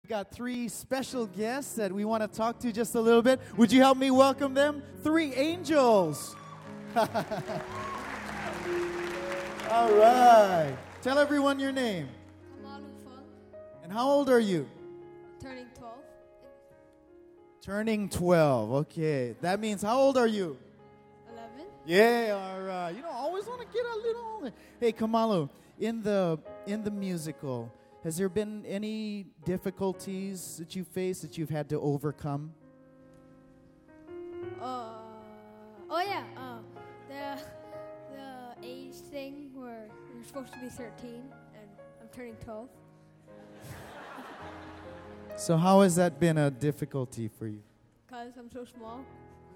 We got three special guests that we want to talk to just a little bit. Would you help me welcome them? Three angels. All right. Tell everyone your name. Malu Fung, And how old are you? turning 12. Turning 12. Okay. That means how old are you? 11. Yeah, all right. You know, I always want to get a little older. Hey, Kamalu, in the musical, has there been any difficulties that you faced that you've had to overcome? The age thing where you're supposed to be 13 and I'm turning 12. So how has that been a difficulty for you? Because I'm so small.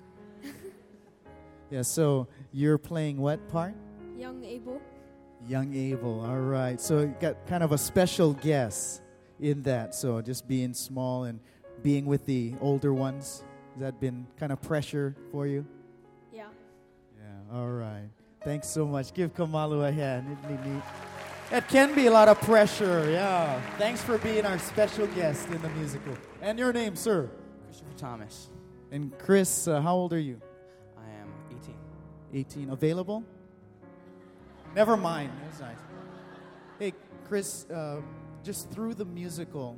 Yeah, so you're playing what part? Young Abel. Young Abel, all right. So you got kind of a special guest in that. So just being small and being with the older ones, has that been kind of pressure for you? Yeah. Yeah, all right. Thanks so much. Give Kamalu a hand. Isn't he neat? That can be a lot of pressure, yeah. Thanks for being our special guest in the musical. And your name, sir? Christopher Thomas. And Chris, how old are you? I am 18. 18. Available? Never mind. That's nice. Hey, Chris, just through the musical,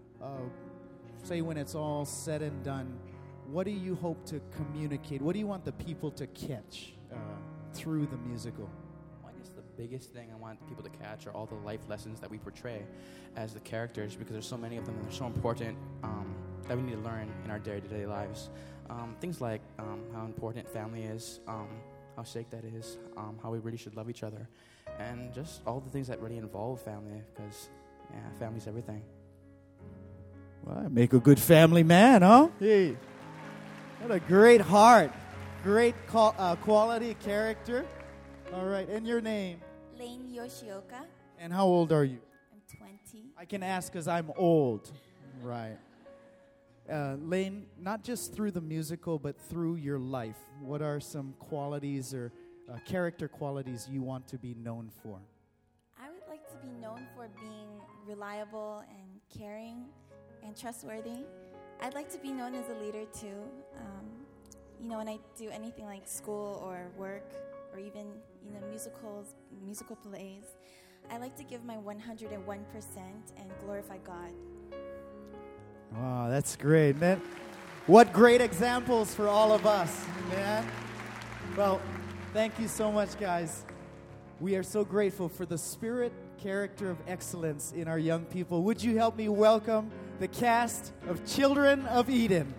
say when it's all said and done, what do you hope to communicate? What do you want the people to catch through the musical? Well, I guess the biggest thing I want people to catch are all the life lessons that we portray as the characters, because there's so many of them and they're so important that we need to learn in our day-to-day lives. Things like how important family is, how sick that is, how we really should love each other, and just all the things that really involve family, because, yeah, family's everything. Well, make a good family man, huh? Hey, what a great heart. Great quality character. All right, and your name? Lane Yoshioka. And how old are you? I'm 20. I can ask because I'm old. Right. Lane, not just through the musical, but through your life, what are some qualities or character qualities you want to be known for? I would like to be known for being reliable and caring and trustworthy. I'd like to be known as a leader too. When I do anything like school or work or even, musical plays, I like to give my 101% and glorify God. Wow, that's great, man. What great examples for all of us, man. Well, thank you so much, guys. We are so grateful for the spirit, character of excellence in our young people. Would you help me welcome the cast of Children of Eden?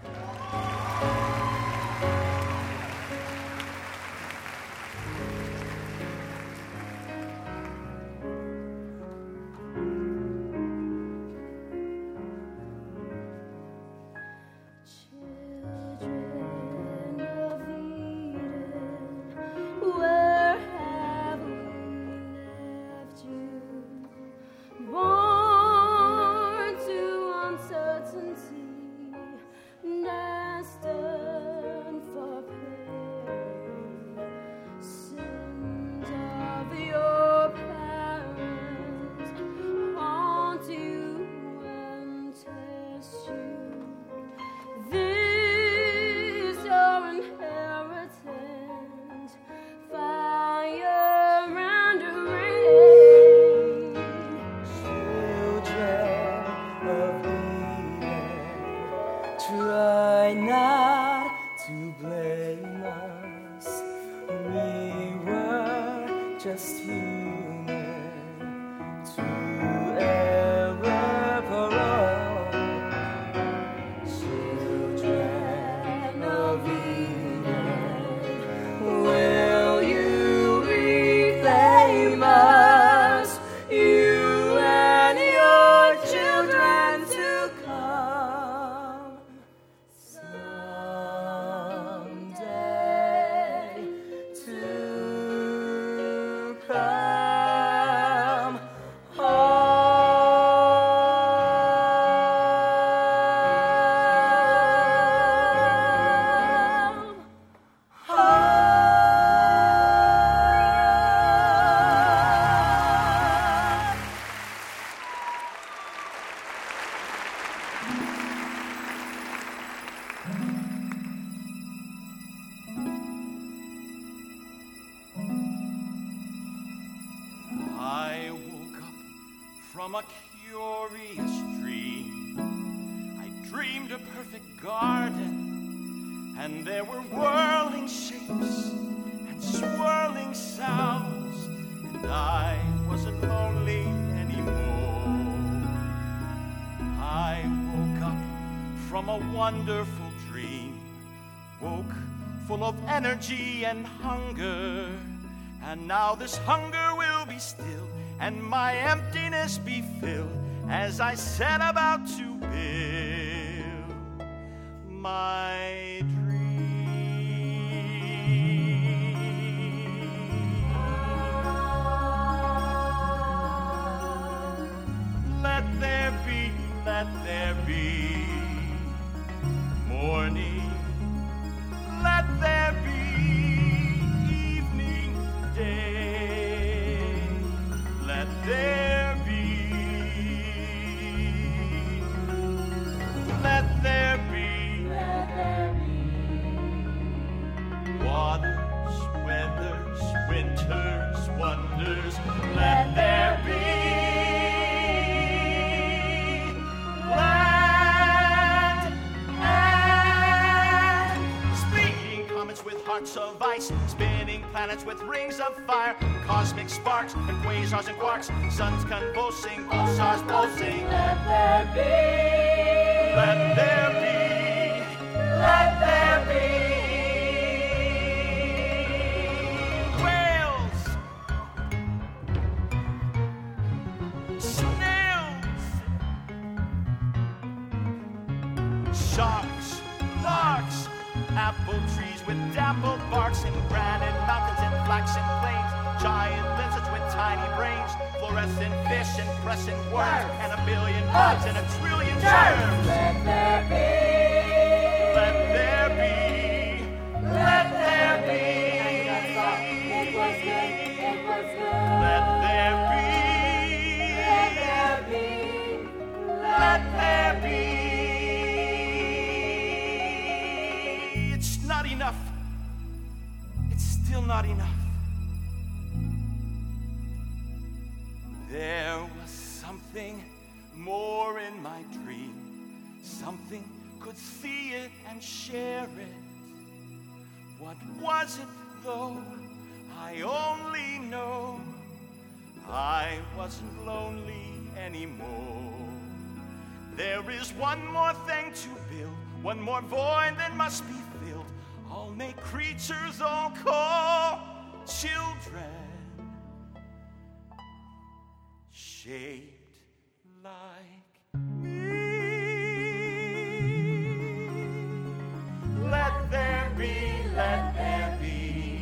Someday to come. I woke up from a curious dream. I dreamed a perfect garden, and there were whirling shapes and swirling sounds, and I wasn't lonely anymore. I woke up from a wonderful dream, woke full of energy and hunger. And now this hunger will be stilled, and my emptiness be filled, as I set about to build my dream. Let there be morning. Let there be day. Let there be. Let there be. Let there be. Waters, weathers, winters, wonders. Let there be. Land and speaking comets with hearts of ice, spinning planets with rings of fire, cosmic sparks and quasars and quarks, suns convulsing, pulsars pulsing. Let there be. Let there be. Let there be. Whales, snails, sharks, larks, apple trees with dappled barks, and granite mountains and flaxen plains, giant lizards with tiny brains, fluorescent fish and crescent worms, and a billion bugs and a trillion germs. Let there be. Let there be. Let there be. It was good. It was good. Let there be. Let there be. Let there be. It's not enough. It's still not enough. There was something more in my dream. Something could see it and share it. What was it though? I only know I wasn't lonely anymore. There is one more thing to build, one more void that must be filled. I'll make creatures all call children, shaped like me. Let there be, let there be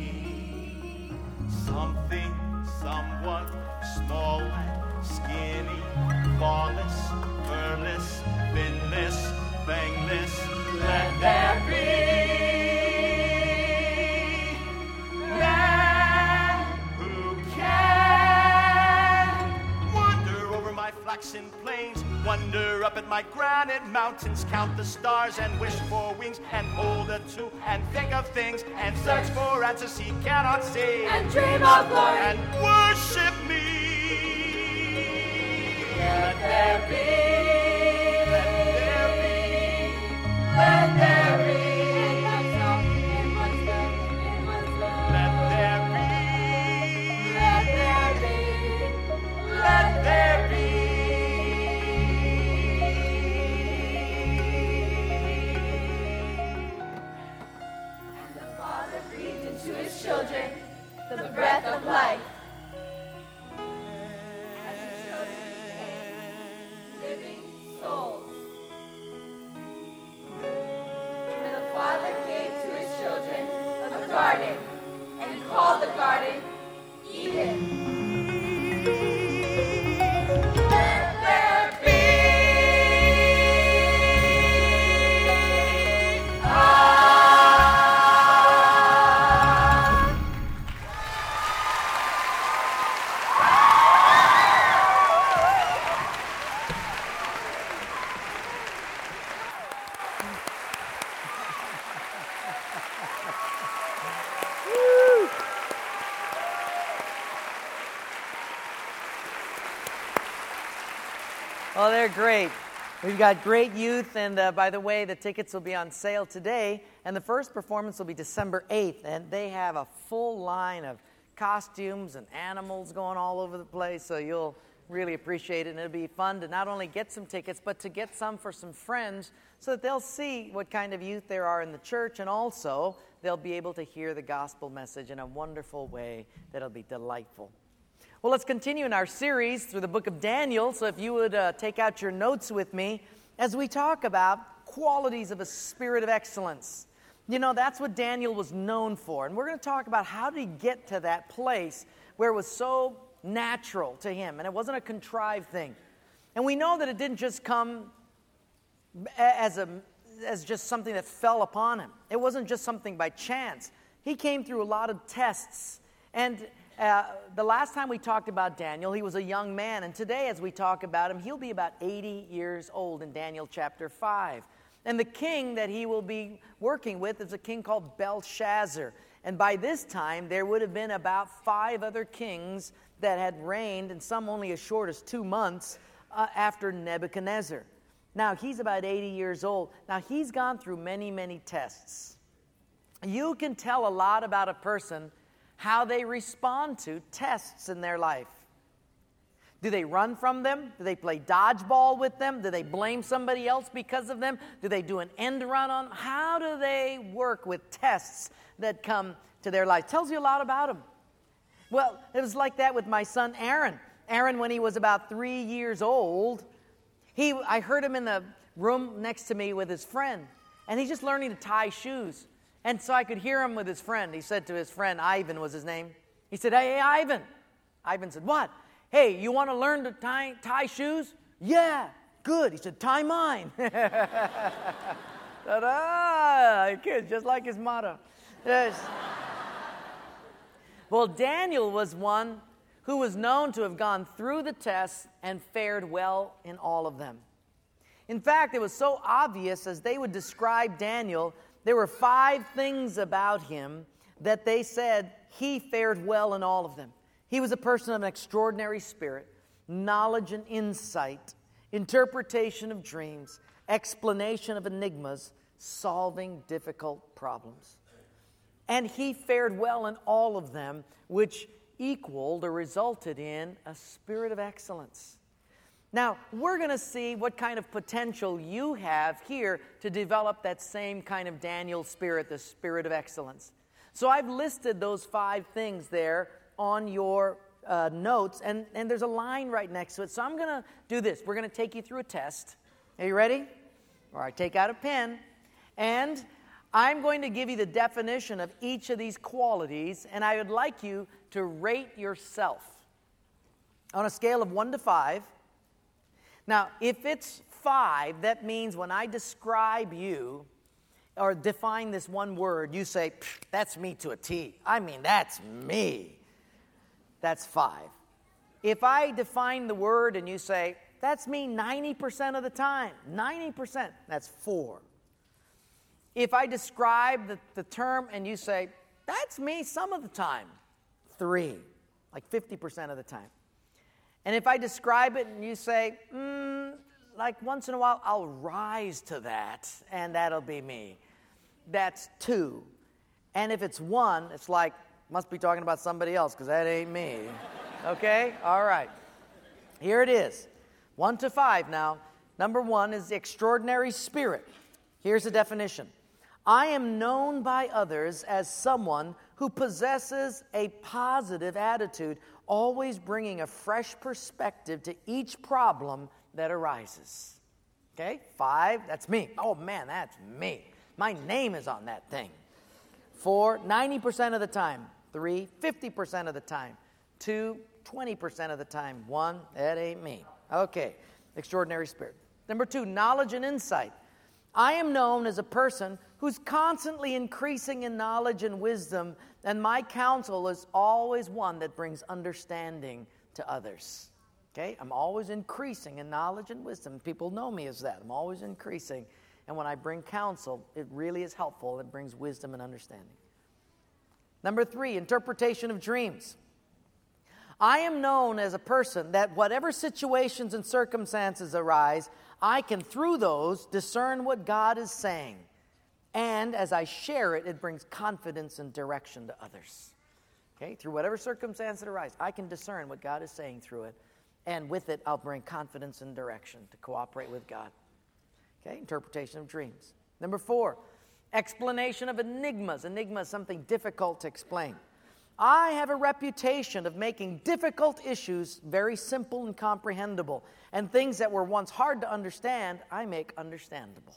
something, somewhat small and skinny, flawless, furless, finless, fangless. Let there be. Flaxen plains, wonder up at my granite mountains, count the stars and wish for wings, and hold a two and think of things, and search for answers he cannot see, and dream of glory, and worship me. Let there be. Let there be. Let there be. Let there be. Let there be. Let there be. Children, the breath of life. Living souls. And the Father gave to his children a garden, and he called the garden Eden. Let there be. Well, they're great. We've got great youth, and by the way, the tickets will be on sale today, and the first performance will be December 8th, and they have a full line of costumes and animals going all over the place, so you'll really appreciate it, and it'll be fun to not only get some tickets, but to get some for some friends so that they'll see what kind of youth there are in the church, and also they'll be able to hear the gospel message in a wonderful way that'll be delightful. Well, let's continue in our series through the book of Daniel. So if you would take out your notes with me as we talk about qualities of a spirit of excellence. You know, that's what Daniel was known for. And we're going to talk about how did he get to that place where it was so natural to him and it wasn't a contrived thing. And we know that it didn't just come as just something that fell upon him. It wasn't just something by chance. He came through a lot of tests. And the last time we talked about Daniel, he was a young man. And today, as we talk about him, he'll be about 80 years old in Daniel chapter 5. And the king that he will be working with is a king called Belshazzar. And by this time, there would have been about 5 other kings that had reigned, and some only as short as 2 months after Nebuchadnezzar. Now, he's about 80 years old. Now, he's gone through many, many tests. You can tell a lot about a person how they respond to tests in their life. Do they run from them? Do they play dodgeball with them? Do they blame somebody else because of them? Do they do an end run on them? How do they work with tests that come to their life? Tells you a lot about them. Well, it was like that with my son Aaron. Aaron, when he was about 3 years old, I heard him in the room next to me with his friend, and he's just learning to tie shoes. And so I could hear him with his friend. He said to his friend, Ivan was his name. He said, hey, Ivan. Ivan said, what? Hey, you want to learn to tie shoes? Yeah, good. He said, tie mine. Ta-da! Kid, just like his motto. Yes. Well, Daniel was one who was known to have gone through the tests and fared well in all of them. In fact, it was so obvious as they would describe Daniel. There were 5 things about him that they said he fared well in all of them. He was a person of an extraordinary spirit, knowledge and insight, interpretation of dreams, explanation of enigmas, solving difficult problems. And he fared well in all of them, which equaled or resulted in a spirit of excellence. Now, we're going to see what kind of potential you have here to develop that same kind of Daniel spirit, the spirit of excellence. So I've listed those 5 things there on your notes, and there's a line right next to it. So I'm going to do this. We're going to take you through a test. Are you ready? All right, take out a pen. And I'm going to give you the definition of each of these qualities, and I would like you to rate yourself on a scale of 1 to 5. Now, if it's 5, that means when I describe you or define this one word, you say, that's me to a T. I mean, that's me. That's 5. If I define the word and you say, that's me 90% of the time, 90%, that's 4. If I describe the term and you say, that's me some of the time, 3, like 50% of the time. And if I describe it and you say, like once in a while, I'll rise to that, and that'll be me. That's 2. And if it's 1, it's like, must be talking about somebody else, because that ain't me. Okay? All right. Here it is. 1 to 5 now. Number 1 is the extraordinary spirit. Here's the definition. I am known by others as someone who possesses a positive attitude, always bringing a fresh perspective to each problem that arises. Okay? 5, that's me. Oh man, that's me. My name is on that thing. 4, 90% of the time. 3, 50% of the time. 2, 20% of the time. 1, that ain't me. Okay, extraordinary spirit. Number 2, knowledge and insight. I am known as a person who's constantly increasing in knowledge and wisdom, and my counsel is always one that brings understanding to others. Okay? I'm always increasing in knowledge and wisdom. People know me as that. I'm always increasing And when I bring counsel, it really is helpful. It brings wisdom and understanding. Number 3, interpretation of dreams. I am known as a person that whatever situations and circumstances arise, I can, through those, discern what God is saying. And as I share it, it brings confidence and direction to others. Okay? Through whatever circumstance that arises, I can discern what God is saying through it. And with it, I'll bring confidence and direction to cooperate with God. Okay? Interpretation of dreams. Number 4, explanation of enigmas. Enigma is something difficult to explain. I have a reputation of making difficult issues very simple and comprehensible. And things that were once hard to understand, I make understandable.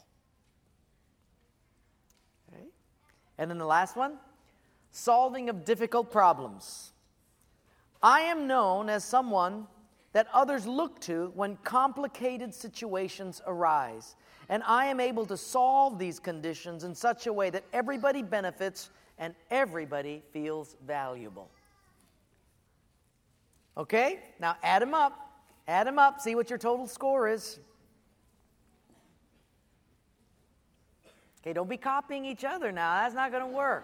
Okay? And then the last one, solving of difficult problems. I am known as someone that others look to when complicated situations arise. And I am able to solve these conditions in such a way that everybody benefits and everybody feels valuable. Okay? Now add them up. Add them up. See what your total score is. Okay, don't be copying each other now. That's not going to work.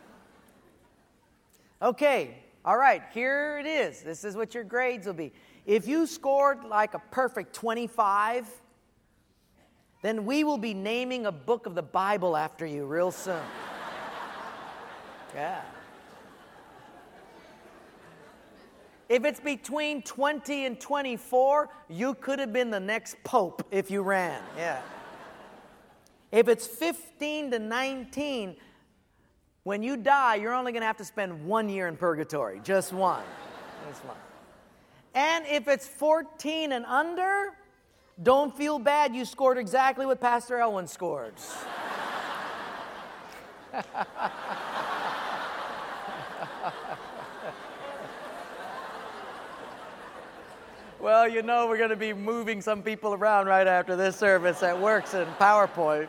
Okay, all right, here it is. This is what your grades will be. If you scored like a perfect 25, then we will be naming a book of the Bible after you real soon. Yeah. If it's between 20 and 24, you could have been the next pope if you ran. Yeah. If it's 15 to 19, when you die, you're only going to have to spend 1 year in purgatory. Just one. Just one. And if it's 14 and under, don't feel bad. You scored exactly what Pastor Elwin scored. Well, you know we're going to be moving some people around right after this service that works in PowerPoint.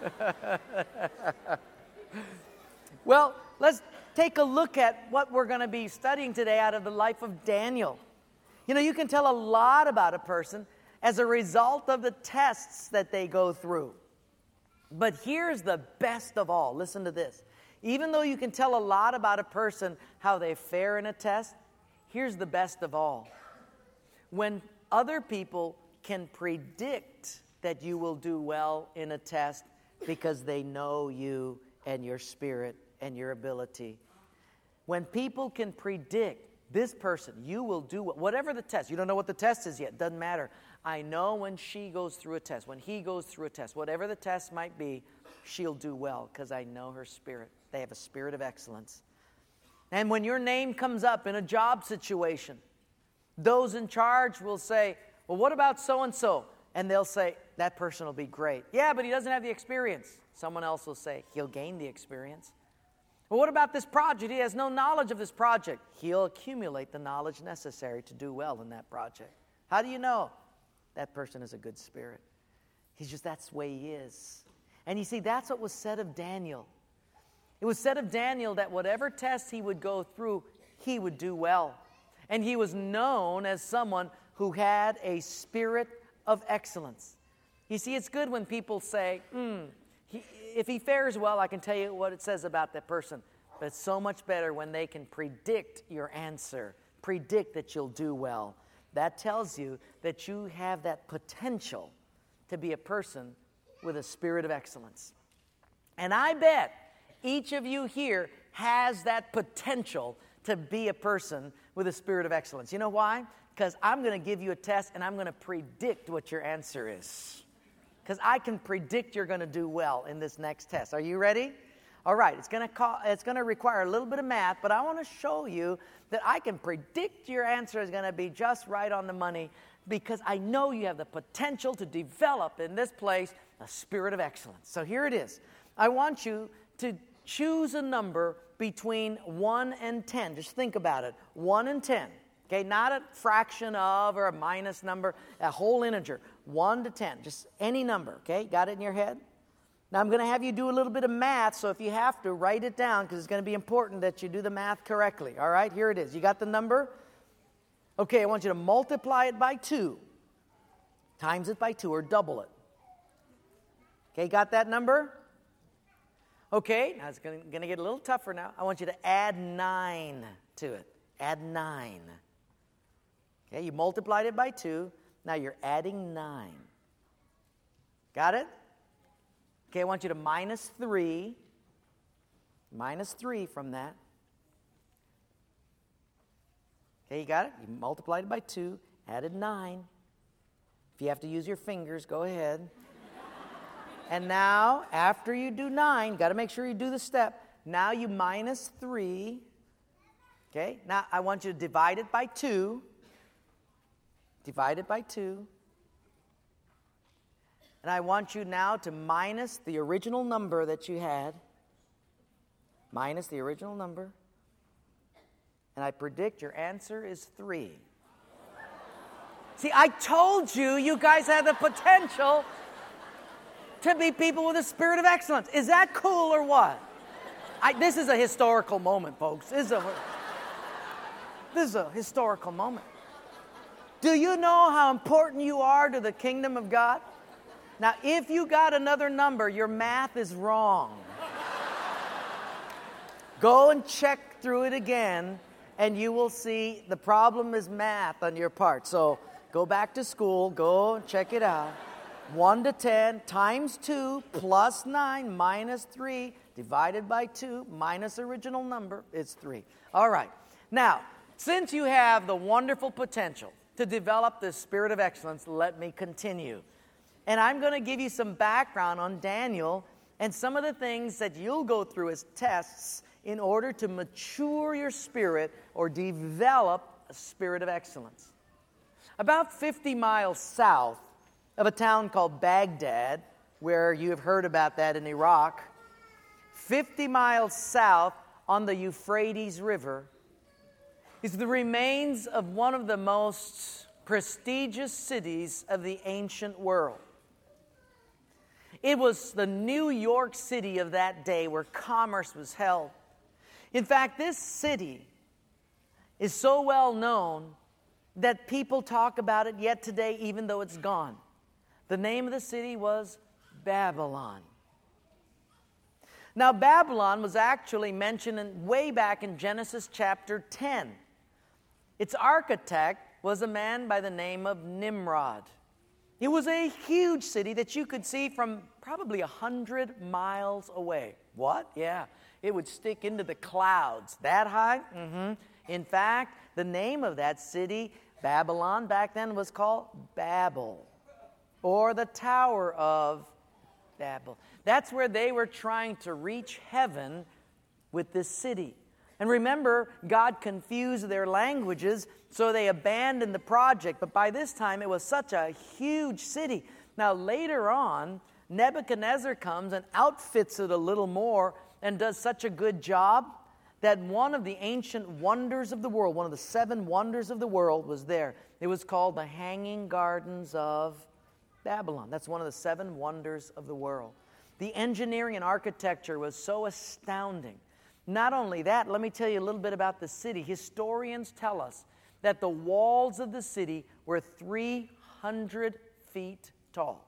Well, let's take a look at what we're going to be studying today out of the life of Daniel. You know, you can tell a lot about a person as a result of the tests that they go through. But here's the best of all. Listen to this. Even though you can tell a lot about a person, how they fare in a test, here's the best of all. When other people can predict that you will do well in a test because they know you and your spirit and your ability. When people can predict this person, you will do whatever the test. You don't know what the test is yet. Doesn't matter. I know when she goes through a test, when he goes through a test, whatever the test might be, she'll do well because I know her spirit. They have a spirit of excellence. And when your name comes up in a job situation, those in charge will say, well, what about so-and-so? And they'll say, that person will be great. Yeah, but he doesn't have the experience. Someone else will say, he'll gain the experience. Well, what about this project? He has no knowledge of this project. He'll accumulate the knowledge necessary to do well in that project. How do you know? That person is a good spirit. That's the way he is. And you see, that's what was said of Daniel. It was said of Daniel that whatever test he would go through, he would do well. And he was known as someone who had a spirit of excellence. You see, it's good when people say, if he fares well, I can tell you what it says about that person. But it's so much better when they can predict your answer, predict that you'll do well. That tells you that you have that potential to be a person with a spirit of excellence. And I bet each of you here has that potential to be a person with a spirit of excellence. You know why? Because I'm going to give you a test and I'm going to predict what your answer is. Because I can predict you're going to do well in this next test. Are you ready? All right, it's going to require a little bit of math, but I want to show you that I can predict your answer is going to be just right on the money because I know you have the potential to develop in this place a spirit of excellence. So here it is. I want you to choose a number between 1 and 10. Just think about it. 1 and 10. Okay, not a fraction of or a minus number, a whole integer. 1 to 10, just any number, okay? Got it in your head? Now I'm going to have you do a little bit of math, so if you have to, write it down because it's going to be important that you do the math correctly. All right, here it is. You got the number? Okay, I want you to multiply it by 2, times it by 2, or double it. Okay, got that number? Okay, now it's going to get a little tougher now. I want you to add 9 to it. Add 9. Okay, you multiplied it by 2. Now you're adding 9. Got it? Okay, I want you to minus 3. Minus 3 from that. Okay, you got it? You multiplied it by 2, added 9. If you have to use your fingers, go ahead. And now, after you do 9, got to make sure you do the step. Now you minus 3. Okay, now I want you to divide it by 2. Divide it by 2. And I want you now to minus the original number that you had. Minus the original number. And I predict your answer is 3. See, I told you, you guys have the potential to be people with a spirit of excellence. Is that cool or what? This is a historical moment, folks. This is a historical moment. Do you know how important you are to the kingdom of God? Now, if you got another number, your math is wrong. Go and check through it again, and you will see the problem is math on your part. So go back to school, go and check it out. 1 to 10 times 2 plus 9 minus 3 divided by 2 minus original number is 3. All right. Now, since you have the wonderful potential to develop this spirit of excellence, let me continue. And I'm going to give you some background on Daniel and some of the things that you'll go through as tests in order to mature your spirit or develop a spirit of excellence. About 50 miles south of a town called Baghdad, where you have heard about that in Iraq, 50 miles south on the Euphrates River, is the remains of one of the most prestigious cities of the ancient world. It was the New York City of that day where commerce was held. In fact, this city is so well known that people talk about it yet today, even though it's gone. The name of the city was Babylon. Now, Babylon was actually mentioned way back in Genesis chapter 10. Its architect was a man by the name of Nimrod. It was a huge city that you could see from probably 100 miles away. What? Yeah. It would stick into the clouds. That high? Mm-hmm. In fact, the name of that city, Babylon, back then was called Babel, or the Tower of Babel. That's where they were trying to reach heaven with this city. And remember, God confused their languages, so they abandoned the project. But by this time, it was such a huge city. Now, later on, Nebuchadnezzar comes and outfits it a little more and does such a good job that one of the ancient wonders of the world, one of the 7 wonders of the world, was there. It was called the Hanging Gardens of Babylon. That's one of the 7 wonders of the world. The engineering and architecture was so astounding. Not only that, let me tell you a little bit about the city. Historians tell us that the walls of the city were 300 feet tall.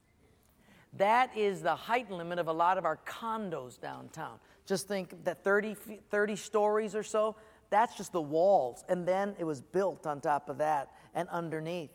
That is the height limit of a lot of our condos downtown. Just think that 30 stories or so, that's just the walls. And then it was built on top of that and underneath.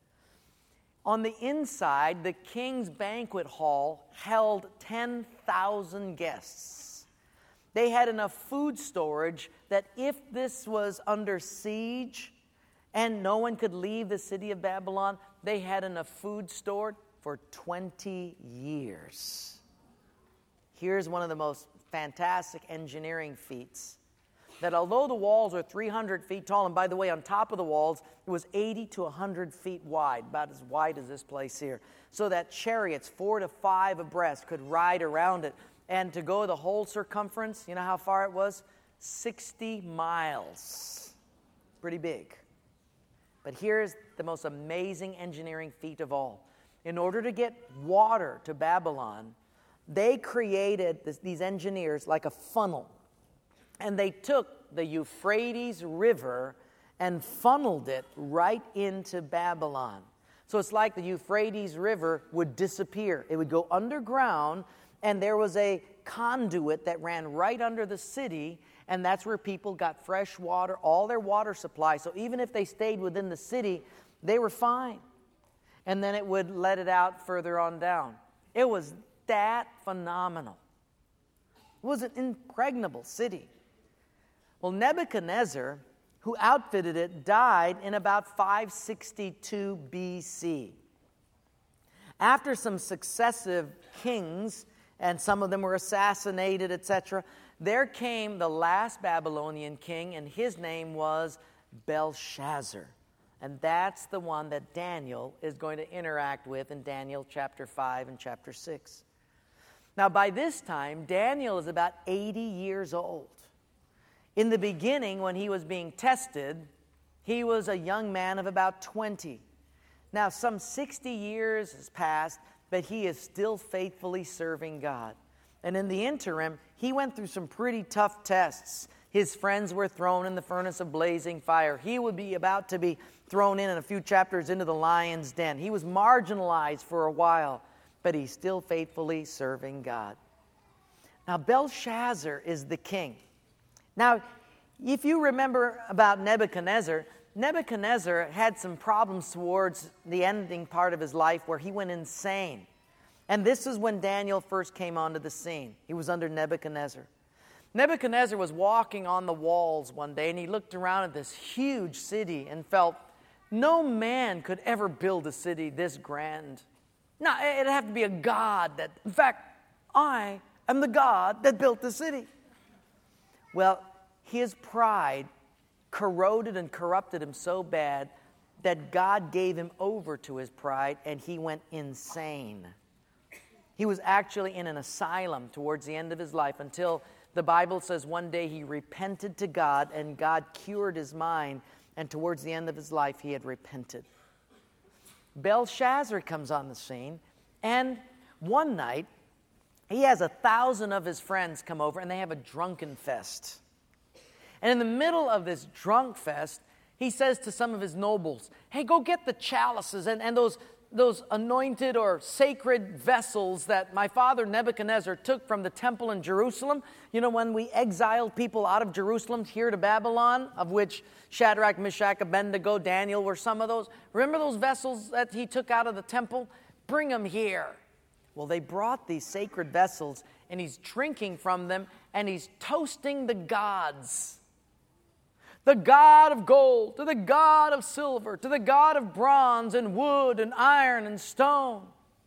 On the inside, the king's banquet hall held 10,000 guests. They had enough food storage that if this was under siege and no one could leave the city of Babylon, they had enough food stored for 20 years. Here's one of the most fantastic engineering feats. That although the walls are 300 feet tall, and by the way, on top of the walls, it was 80 to 100 feet wide, about as wide as this place here. So that chariots, 4 to 5 abreast, could ride around it. And to go the whole circumference, you know how far it was? 60 miles. Pretty big. But here's the most amazing engineering feat of all. In order to get water to Babylon, they created these engineers like a funnel. And they took the Euphrates River and funneled it right into Babylon. So it's like the Euphrates River would disappear. It would go underground, and there was a conduit that ran right under the city, and that's where people got fresh water, all their water supply. So even if they stayed within the city, they were fine. And then it would let it out further on down. It was that phenomenal. It was an impregnable city. Well, Nebuchadnezzar, who outfitted it, died in about 562 BC. After some successive kings, and some of them were assassinated, etc., there came the last Babylonian king, and his name was Belshazzar. And that's the one that Daniel is going to interact with in Daniel chapter 5 and chapter 6. Now, by this time, Daniel is about 80 years old. In the beginning, when he was being tested, he was a young man of about 20. Now, some 60 years has passed, but he is still faithfully serving God. And in the interim, he went through some pretty tough tests. His friends were thrown in the furnace of blazing fire. He would be about to be thrown in a few chapters into the lion's den. He was marginalized for a while, but he's still faithfully serving God. Now, Belshazzar is the king. Now, if you remember about Nebuchadnezzar, Nebuchadnezzar had some problems towards the ending part of his life where he went insane. And this is when Daniel first came onto the scene. He was under Nebuchadnezzar. Nebuchadnezzar was walking on the walls one day, and he looked around at this huge city and felt no man could ever build a city this grand. No, it'd have to be a god that, in fact, I am the God that built the city. Well, his pride corroded and corrupted him so bad that God gave him over to his pride, and he went insane. He was actually in an asylum towards the end of his life until the Bible says one day he repented to God, and God cured his mind, and towards the end of his life he had repented. Belshazzar comes on the scene, and one night he has 1,000 of his friends come over, and they have a drunken fest. And in the middle of this drunk fest, he says to some of his nobles, hey, go get the chalices and those anointed or sacred vessels that my father Nebuchadnezzar took from the temple in Jerusalem. You know, when we exiled people out of Jerusalem here to Babylon, of which Shadrach, Meshach, Abednego, Daniel were some of those. Remember those vessels that he took out of the temple? Bring them here. Well, they brought these sacred vessels, and he's drinking from them, and he's toasting the gods. The God of gold, to the God of silver, to the God of bronze and wood and iron and stone.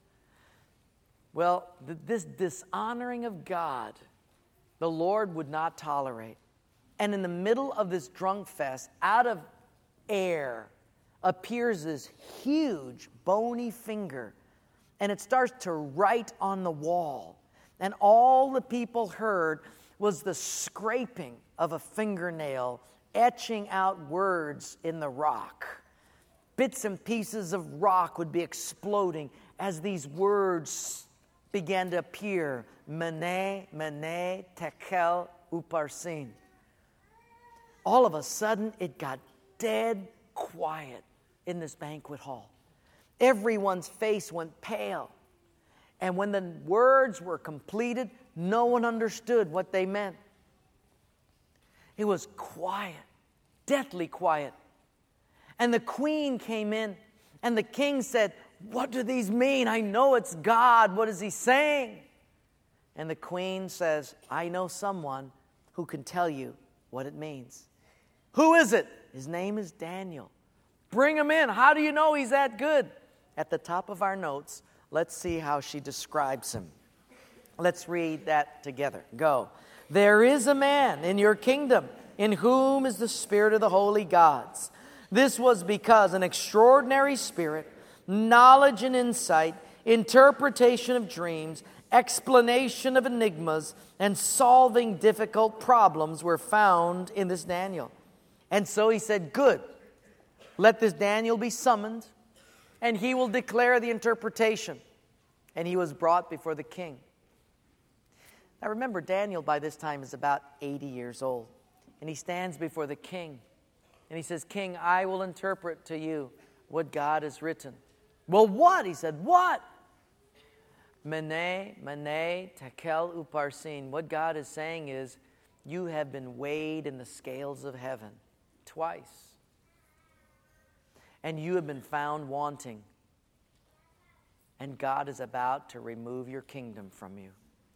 Well, this dishonoring of God, the Lord would not tolerate. And in the middle of this drunk fest, out of air, appears this huge bony finger, and it starts to write on the wall. And all the people heard was the scraping of a fingernail etching out words in the rock. Bits and pieces of rock would be exploding as these words began to appear. Mene, mene, tekel, upharsin. All of a sudden, it got dead quiet in this banquet hall. Everyone's face went pale. And when the words were completed, no one understood what they meant. It was quiet, deathly quiet. And the queen came in, and the king said, what do these mean? I know it's God. What is he saying? And the queen says, I know someone who can tell you what it means. Who is it? His name is Daniel. Bring him in. How do you know he's that good? At the top of our notes, let's see how she describes him. Let's read that together. Go. There is a man in your kingdom in whom is the spirit of the holy gods. This was because an extraordinary spirit, knowledge and insight, interpretation of dreams, explanation of enigmas, and solving difficult problems were found in this Daniel. And so he said, good, let this Daniel be summoned, and he will declare the interpretation. And he was brought before the king. Now remember, Daniel by this time is about 80 years old. And he stands before the king. And he says, King, I will interpret to you what God has written. Well, what? He said, what? Mene, tekel uparsin. What God is saying is, you have been weighed in the scales of heaven twice. And you have been found wanting. And God is about to remove your kingdom from you.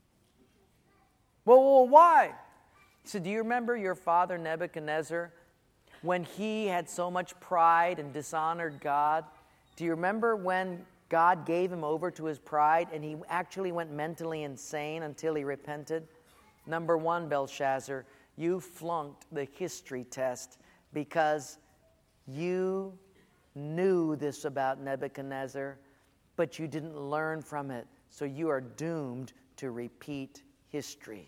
Well, why? He said, do you remember your father Nebuchadnezzar, when he had so much pride and dishonored God? Do you remember when God gave him over to his pride and he actually went mentally insane until he repented? Number one, Belshazzar, you flunked the history test because you knew this about Nebuchadnezzar, but you didn't learn from it. So you are doomed to repeat history.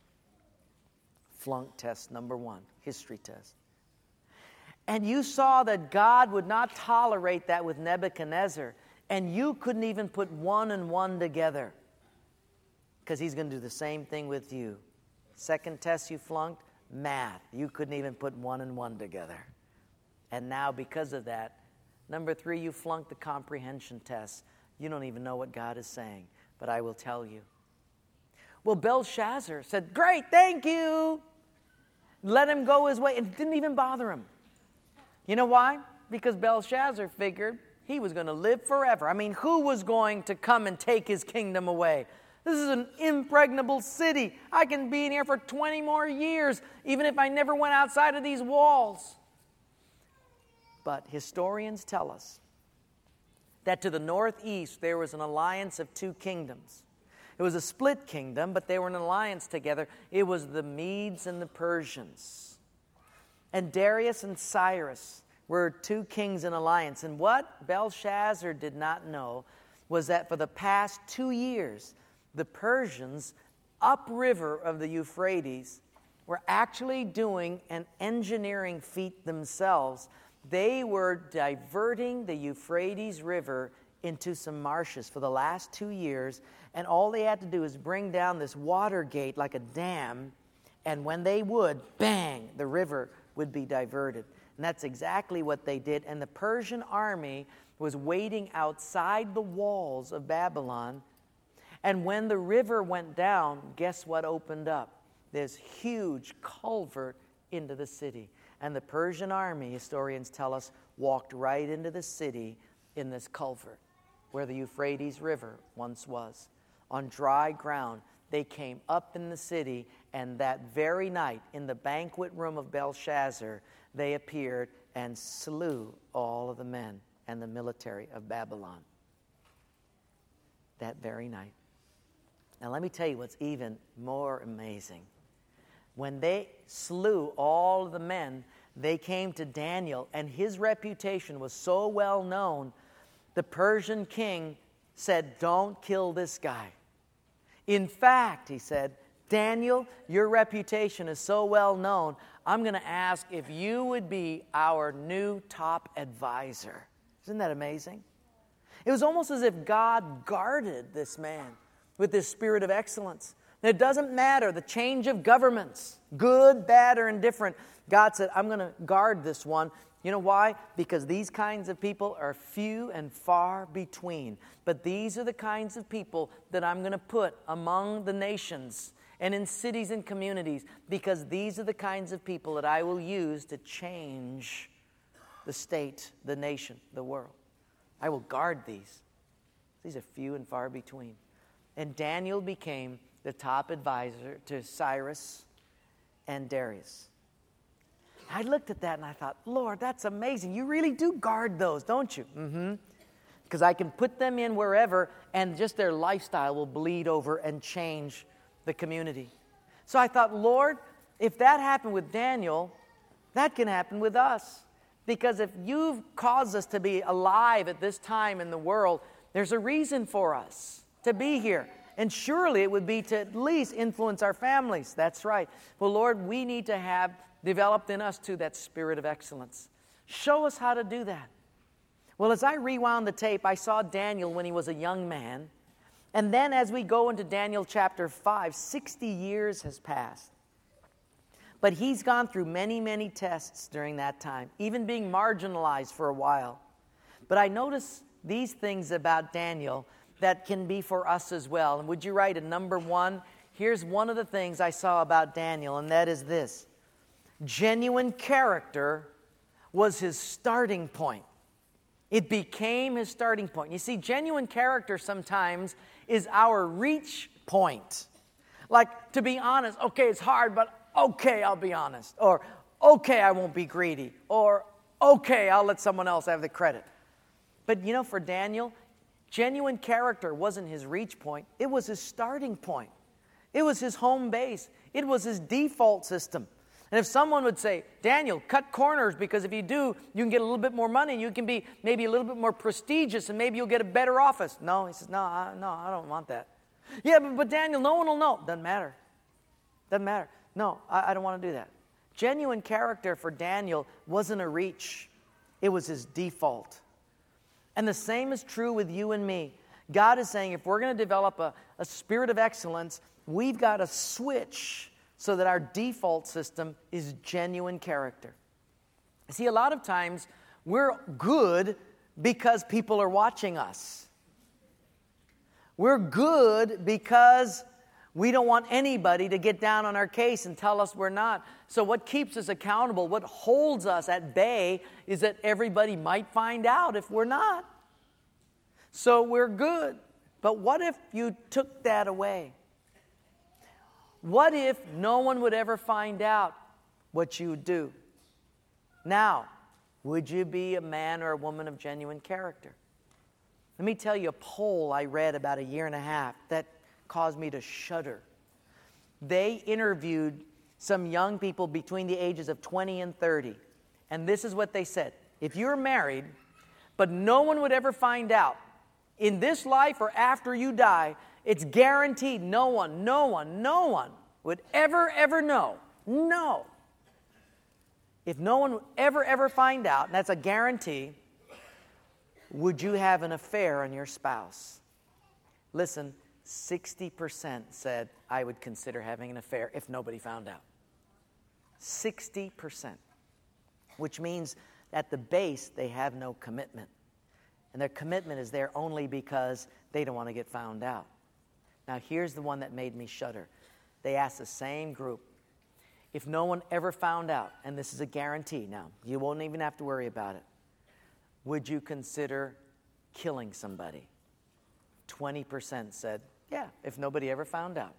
Flunk test number one, history test. And you saw that God would not tolerate that with Nebuchadnezzar. And you couldn't even put one and one together. Because he's going to do the same thing with you. Second test you flunked, math. You couldn't even put one and one together. And now because of that, number three, you flunked the comprehension test. You don't even know what God is saying. But I will tell you. Well, Belshazzar said, great, thank you. Let him go his way. And it didn't even bother him. You know why? Because Belshazzar figured he was going to live forever. I mean, who was going to come and take his kingdom away? This is an impregnable city. I can be in here for 20 more years, even if I never went outside of these walls. But historians tell us that to the northeast there was an alliance of two kingdoms. It was a split kingdom, but they were in an alliance together. It was the Medes and the Persians. And Darius and Cyrus were two kings in alliance. And what Belshazzar did not know was that for the past 2 years, the Persians upriver of the Euphrates were actually doing an engineering feat themselves. They were diverting the Euphrates River into some marshes for the last 2 years, and all they had to do is bring down this water gate like a dam, and when they would, bang, the river would be diverted. And that's exactly what they did. And the Persian army was waiting outside the walls of Babylon. And when the river went down, guess what opened up? This huge culvert into the city. And the Persian army, historians tell us, walked right into the city in this culvert where the Euphrates River once was. On dry ground, they came up in the city, and that very night, in the banquet room of Belshazzar, they appeared and slew all of the men and the military of Babylon. That very night. Now let me tell you what's even more amazing. When they slew all of the men, they came to Daniel, and his reputation was so well known, the Persian king said, don't kill this guy. In fact, he said, Daniel, your reputation is so well known, I'm going to ask if you would be our new top advisor. Isn't that amazing? It was almost as if God guarded this man with this spirit of excellence. And it doesn't matter the change of governments, good, bad, or indifferent. God said, I'm going to guard this one. You know why? Because these kinds of people are few and far between. But these are the kinds of people that I'm going to put among the nations and in cities and communities, because these are the kinds of people that I will use to change the state, the nation, the world. I will guard these. These are few and far between. And Daniel became the top advisor to Cyrus and Darius. I looked at that and I thought, Lord, that's amazing. You really do guard those, don't you? Mm-hmm. Because I can put them in wherever, and just their lifestyle will bleed over and change the community. So I thought, Lord, if that happened with Daniel, that can happen with us. Because if you've caused us to be alive at this time in the world, there's a reason for us to be here. And surely it would be to at least influence our families. That's right. Well, Lord, we need to have developed in us too that spirit of excellence. Show us how to do that. Well, as I rewound the tape, I saw Daniel when he was a young man. And then as we go into Daniel chapter 5, 60 years has passed. But he's gone through many, many tests during that time, even being marginalized for a while. But I notice these things about Daniel that can be for us as well. And would you write a number 1? Here's one of the things I saw about Daniel, and that is this. Genuine character was his starting point. It became his starting point. You see, genuine character sometimes is our reach point. Like, to be honest, okay, it's hard, but okay, I'll be honest. Or, okay, I won't be greedy. Or, okay, I'll let someone else have the credit. But you know, for Daniel, genuine character wasn't his reach point. It was his starting point. It was his home base. It was his default system. And if someone would say, Daniel, cut corners, because if you do, you can get a little bit more money, you can be maybe a little bit more prestigious, and maybe you'll get a better office. No, he says, no, I don't want that. Yeah, but Daniel, no one will know. Doesn't matter. Doesn't matter. No, I don't want to do that. Genuine character for Daniel wasn't a reach. It was his default. And the same is true with you and me. God is saying if we're going to develop a spirit of excellence, we've got to switch so that our default system is genuine character. See, a lot of times we're good because people are watching us. We're good because we don't want anybody to get down on our case and tell us we're not. So what keeps us accountable, what holds us at bay, is that everybody might find out if we're not. So we're good. But what if you took that away? What if no one would ever find out what you do? Now, would you be a man or a woman of genuine character? Let me tell you a poll I read about a year and a half that caused me to shudder. They interviewed some young people between the ages of 20 and 30. And this is what they said. If you're married, but no one would ever find out, in this life or after you die, it's guaranteed no one would ever know. No. If no one would ever find out, and that's a guarantee, would you have an affair on your spouse? Listen, 60% said, I would consider having an affair if nobody found out. 60%. Which means at the base, they have no commitment. And their commitment is there only because they don't want to get found out. Now, here's the one that made me shudder. They asked the same group, if no one ever found out, and this is a guarantee now, you won't even have to worry about it, would you consider killing somebody? 20% said, yeah, if nobody ever found out.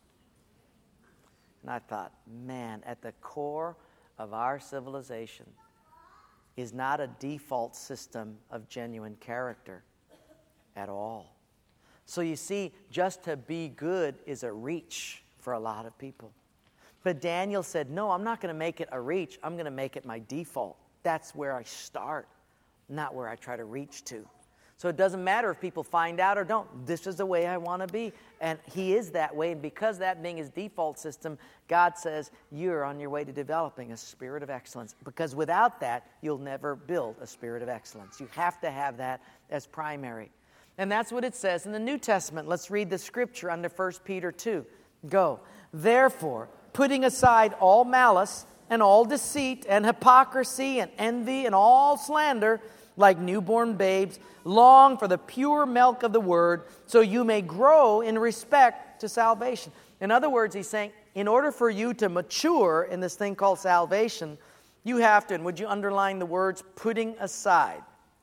And I thought, man, at the core of our civilization is not a default system of genuine character at all. So you see, just to be good is a reach for a lot of people. But Daniel said, no, I'm not going to make it a reach. I'm going to make it my default. That's where I start, not where I try to reach to. So it doesn't matter if people find out or don't. This is the way I want to be. And he is that way. And because that being his default system, God says, you're on your way to developing a spirit of excellence. Because without that, you'll never build a spirit of excellence. You have to have that as primary. And that's what it says in the New Testament. Let's read the scripture under 1 Peter 2. Go. Therefore, putting aside all malice and all deceit and hypocrisy and envy and all slander, like newborn babes, long for the pure milk of the word, so you may grow in respect to salvation. In other words, he's saying, in order for you to mature in this thing called salvation, you have to, and would you underline the words, putting aside?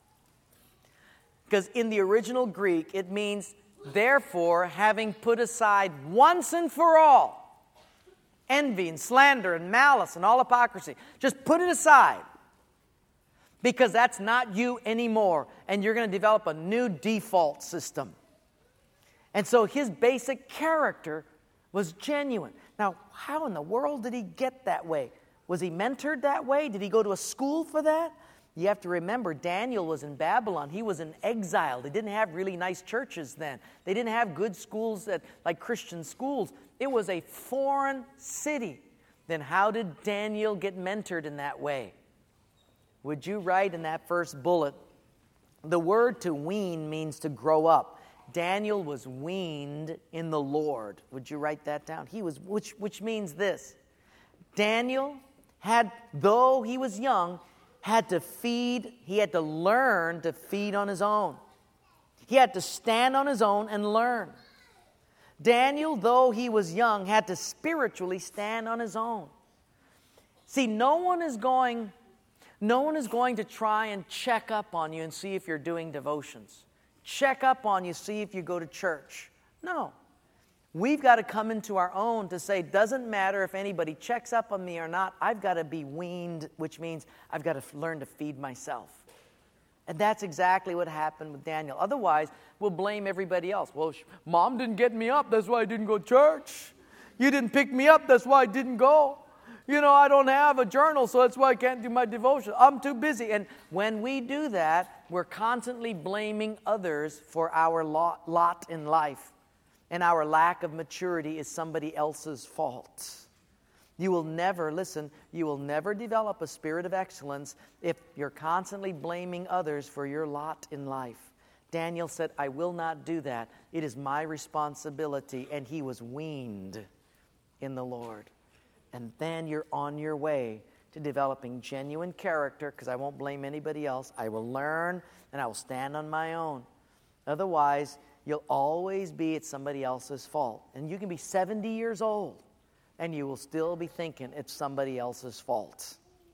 Because in the original Greek, it means, therefore, having put aside once and for all, envy and slander and malice and all hypocrisy. Just put it aside. Because that's not you anymore. And you're going to develop a new default system. And so his basic character was genuine. Now, how in the world did he get that way? Was he mentored that way? Did he go to a school for that? You have to remember, Daniel was in Babylon. He was in exile. They didn't have really nice churches then. They didn't have good schools like Christian schools. It was a foreign city. Then how did Daniel get mentored in that way? Would you write in that first bullet, the word to wean means to grow up. Daniel was weaned in the Lord. Would you write that down? He was, which means this. Daniel had, though he was young, he had to learn to feed on his own. He had to stand on his own and learn. Daniel, though he was young, had to spiritually stand on his own. See, no one is going to try and check up on you and see if you're doing devotions. Check up on you, see if you go to church. No. We've got to come into our own to say, doesn't matter if anybody checks up on me or not, I've got to be weaned, which means I've got to learn to feed myself. And that's exactly what happened with Daniel. Otherwise, we'll blame everybody else. Well, Mom didn't get me up, that's why I didn't go to church. You didn't pick me up, that's why I didn't go. I don't have a journal, so that's why I can't do my devotion. I'm too busy. And when we do that, we're constantly blaming others for our lot in life. And our lack of maturity is somebody else's fault. You will never develop a spirit of excellence if you're constantly blaming others for your lot in life. Daniel said, I will not do that. It is my responsibility. And he was weaned in the Lord. And then you're on your way to developing genuine character, because I won't blame anybody else. I will learn and I will stand on my own. Otherwise, you'll always be at somebody else's fault. And you can be 70 years old and you will still be thinking it's somebody else's fault.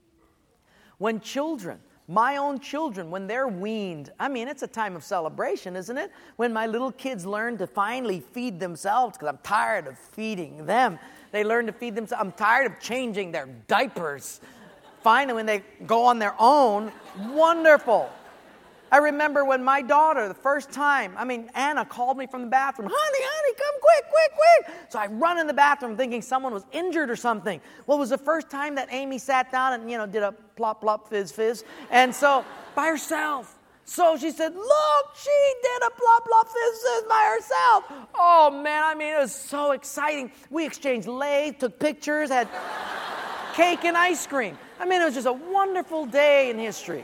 When children, my own children, when they're weaned, it's a time of celebration, isn't it? When my little kids learn to finally feed themselves, because I'm tired of feeding them. They learn to feed themselves. I'm tired of changing their diapers. Finally, when they go on their own, wonderful. I remember when my daughter, the first time, Anna called me from the bathroom, honey, come quick. So I run in the bathroom thinking someone was injured or something. Well, it was the first time that Amy sat down and, did a plop, plop, fizz, fizz. And so, by herself. So she said, look, she did a plop, plop, fizz, fizz by herself. Oh, man, it was so exciting. We exchanged lays, took pictures, had cake and ice cream. It was just a wonderful day in history.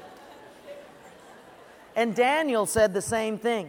And Daniel said the same thing.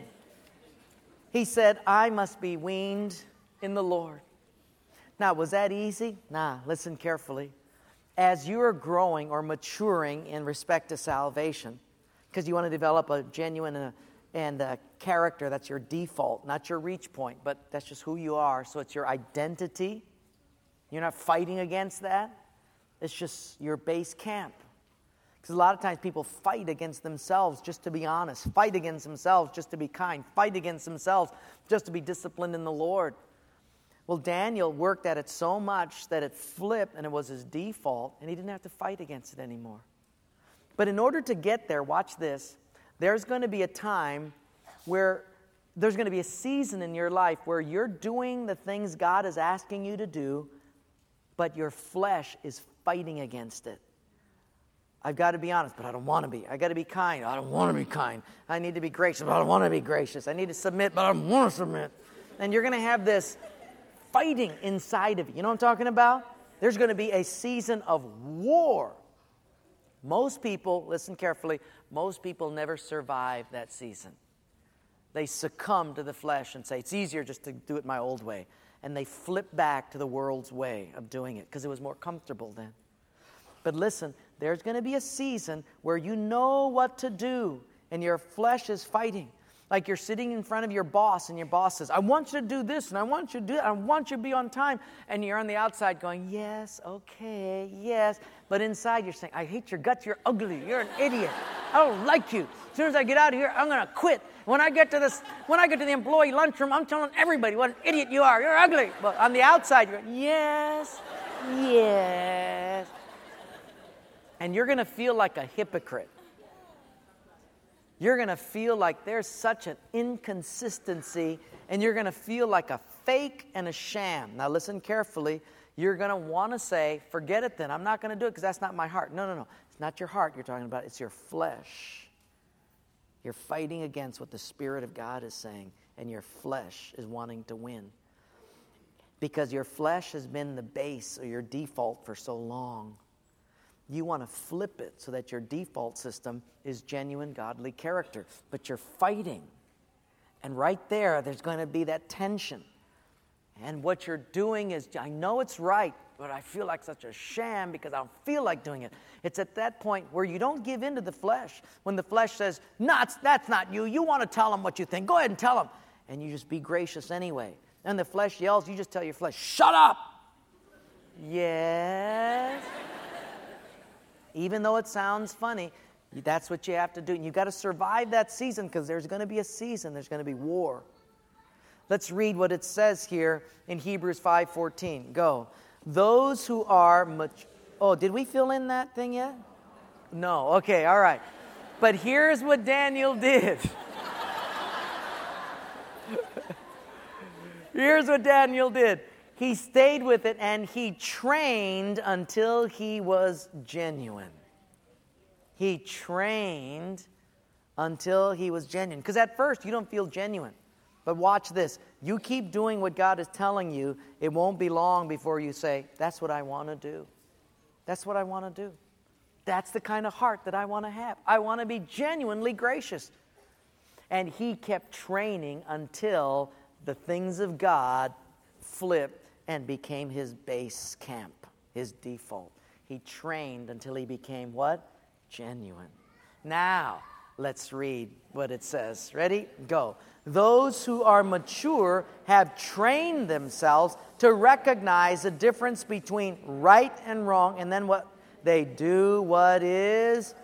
He said, I must be weaned in the Lord. Now, was that easy? Nah, listen carefully. As you are growing or maturing in respect to salvation, because you want to develop a genuine and a character that's your default, not your reach point, but that's just who you are. So it's your identity. You're not fighting against that. It's just your base camp. Because a lot of times people fight against themselves just to be honest, fight against themselves just to be kind, fight against themselves just to be disciplined in the Lord. Well, Daniel worked at it so much that it flipped and it was his default, and he didn't have to fight against it anymore. But in order to get there, watch this, there's going to be a time where there's going to be a season in your life where you're doing the things God is asking you to do, but your flesh is fighting against it. I've got to be honest, but I don't want to be. I've got to be kind. I don't want to be kind. I need to be gracious, but I don't want to be gracious. I need to submit, but I don't want to submit. And you're going to have this fighting inside of you. You know what I'm talking about? There's going to be a season of war. Most people, listen carefully, most people never survive that season. They succumb to the flesh and say, it's easier just to do it my old way. And they flip back to the world's way of doing it because it was more comfortable then. But listen, there's going to be a season where you know what to do and your flesh is fighting. Like you're sitting in front of your boss and your boss says, I want you to do this and I want you to do that. I want you to be on time. And you're on the outside going, yes, okay, yes. But inside you're saying, I hate your guts. You're ugly. You're an idiot. I don't like you. As soon as I get out of here, I'm going to quit. When I get to the employee lunchroom, I'm telling everybody what an idiot you are. You're ugly. But on the outside, you're going, yes, yes. And you're going to feel like a hypocrite. You're going to feel like there's such an inconsistency, and you're going to feel like a fake and a sham. Now listen carefully. You're going to want to say, forget it then. I'm not going to do it because that's not my heart. No. It's not your heart you're talking about. It's your flesh. You're fighting against what the Spirit of God is saying, and your flesh is wanting to win. Because your flesh has been the base or your default for so long. You want to flip it so that your default system is genuine godly character. But you're fighting. And right there's going to be that tension. And what you're doing is, I know it's right. but I feel like such a sham because I don't feel like doing it. It's at that point where you don't give in to the flesh. When the flesh says, no, that's not you. You want to tell them what you think. Go ahead and tell them. And you just be gracious anyway. And the flesh yells, you just tell your flesh, shut up. Yes. Even though it sounds funny, that's what you have to do. And you've got to survive that season because there's going to be a season. There's going to be war. Let's read what it says here in Hebrews 5:14. Go. Those who are Oh, did we fill in that thing yet? No. Okay, all right. But here's what Daniel did. Here's what Daniel did. He stayed with it and he trained until he was genuine. He trained until he was genuine. Because at first you don't feel genuine. But watch this. You keep doing what God is telling you, it won't be long before you say, that's what I want to do. That's what I want to do. That's the kind of heart that I want to have. I want to be genuinely gracious. And he kept training until the things of God flipped and became his base camp, his default. He trained until he became what? Genuine. Now, let's read what it says. Ready? Go. Those who are mature have trained themselves to recognize the difference between right and wrong, and then what? They do what is,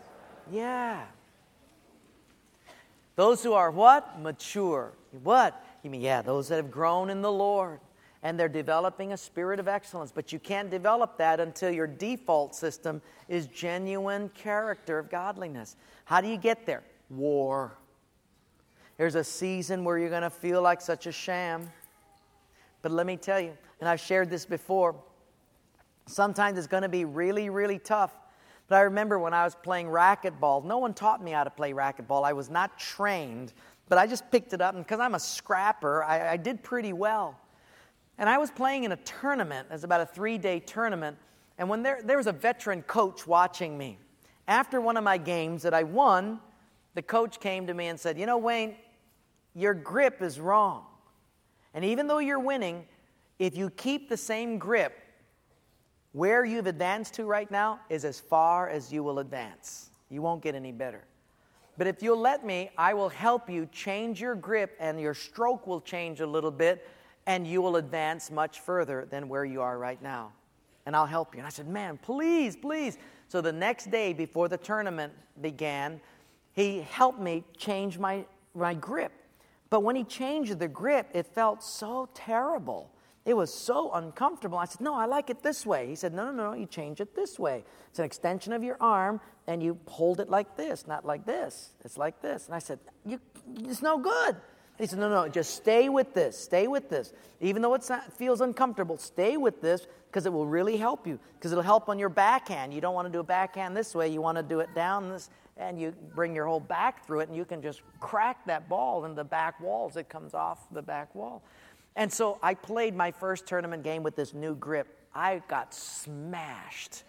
Those who are what? Mature. What? You mean, those that have grown in the Lord. And they're developing a spirit of excellence. But you can't develop that until your default system is genuine character of godliness. How do you get there? War. There's a season where you're going to feel like such a sham. But let me tell you, and I've shared this before, sometimes it's going to be really, really tough. But I remember when I was playing racquetball, no one taught me how to play racquetball. I was not trained, but I just picked it up. And because I'm a scrapper, I did pretty well. And I was playing in a tournament. It was about a 3-day tournament. And when there was a veteran coach watching me. After one of my games that I won, the coach came to me and said, Wayne, your grip is wrong. And even though you're winning, if you keep the same grip, where you've advanced to right now is as far as you will advance. You won't get any better. But if you'll let me, I will help you change your grip and your stroke will change a little bit and you will advance much further than where you are right now. And I'll help you. And I said, man, please, please. So the next day before the tournament began, he helped me change my grip. But when he changed the grip, it felt so terrible. It was so uncomfortable. I said, no, I like it this way. He said, no, you change it this way. It's an extension of your arm, and you hold it like this, not like this. It's like this. And I said, it's no good. He said, no, just stay with this. Stay with this. Even though it feels uncomfortable, stay with this because it will really help you. Because it'll help on your backhand. You don't want to do a backhand this way. You want to do it down this, and you bring your whole back through it, and you can just crack that ball into the back walls. It comes off the back wall. And so I played my first tournament game with this new grip. I got smashed.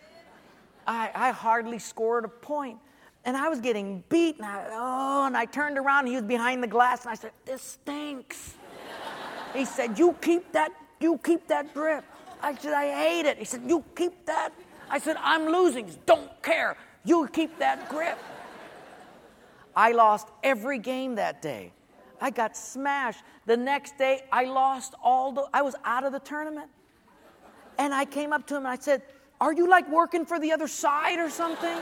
I hardly scored a point. And I was getting beat, and I turned around, and he was behind the glass, and I said, this stinks. He said, you keep that grip. I said, I hate it. He said, you keep that. I said, I'm losing. He said, don't care. You keep that grip. I lost every game that day. I got smashed. The next day, I was out of the tournament. And I came up to him and I said, are you like working for the other side or something?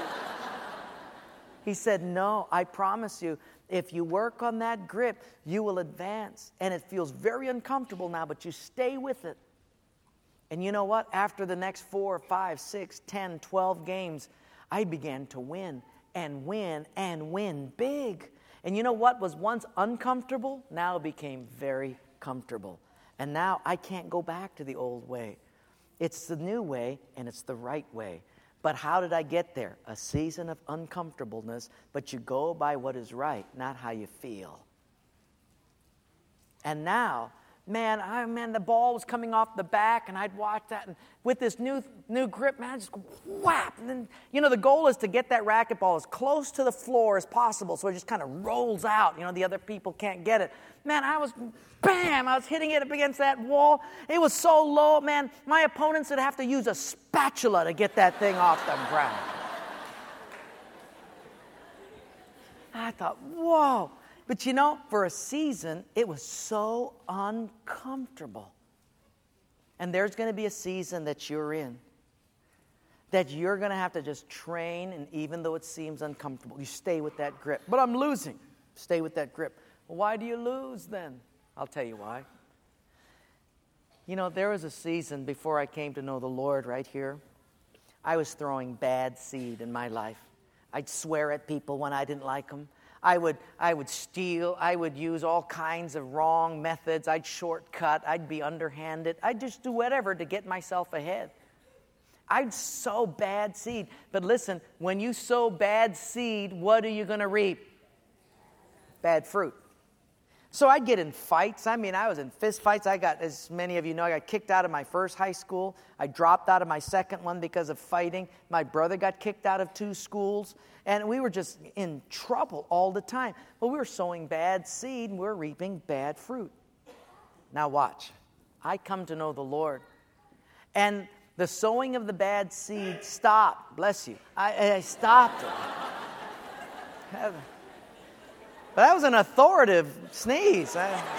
He said, no, I promise you, if you work on that grip, you will advance. And it feels very uncomfortable now, but you stay with it. And you know what? After the next 4, 5, 6, 10, 12 games, I began to win and win and win big. And you know what was once uncomfortable now became very comfortable. And now I can't go back to the old way. It's the new way and it's the right way. But how did I get there? A season of uncomfortableness, but you go by what is right, not how you feel. And now man, the ball was coming off the back, and I'd watch that, and with this new grip, man, I just go whap. And then, the goal is to get that racquetball as close to the floor as possible so it just kind of rolls out. The other people can't get it. Man, I was hitting it up against that wall. It was so low, man, my opponents would have to use a spatula to get that thing off the ground. I thought, whoa. But for a season, it was so uncomfortable. And there's going to be a season that you're in that you're going to have to just train, and even though it seems uncomfortable, you stay with that grip. But I'm losing. Stay with that grip. Well, why do you lose then? I'll tell you why. There was a season before I came to know the Lord right here. I was throwing bad seed in my life. I'd swear at people when I didn't like them. I would steal. I would use all kinds of wrong methods. I'd shortcut. I'd be underhanded. I'd just do whatever to get myself ahead. I'd sow bad seed. But listen, when you sow bad seed, what are you going to reap? Bad fruit. So I'd get in fights. I was in fist fights. As many of you know, I got kicked out of my first high school. I dropped out of my second one because of fighting. My brother got kicked out of 2 schools. And we were just in trouble all the time. But we were sowing bad seed and we were reaping bad fruit. Now watch. I come to know the Lord. And the sowing of the bad seed stopped. Bless you. I stopped it. But that was an authoritative sneeze.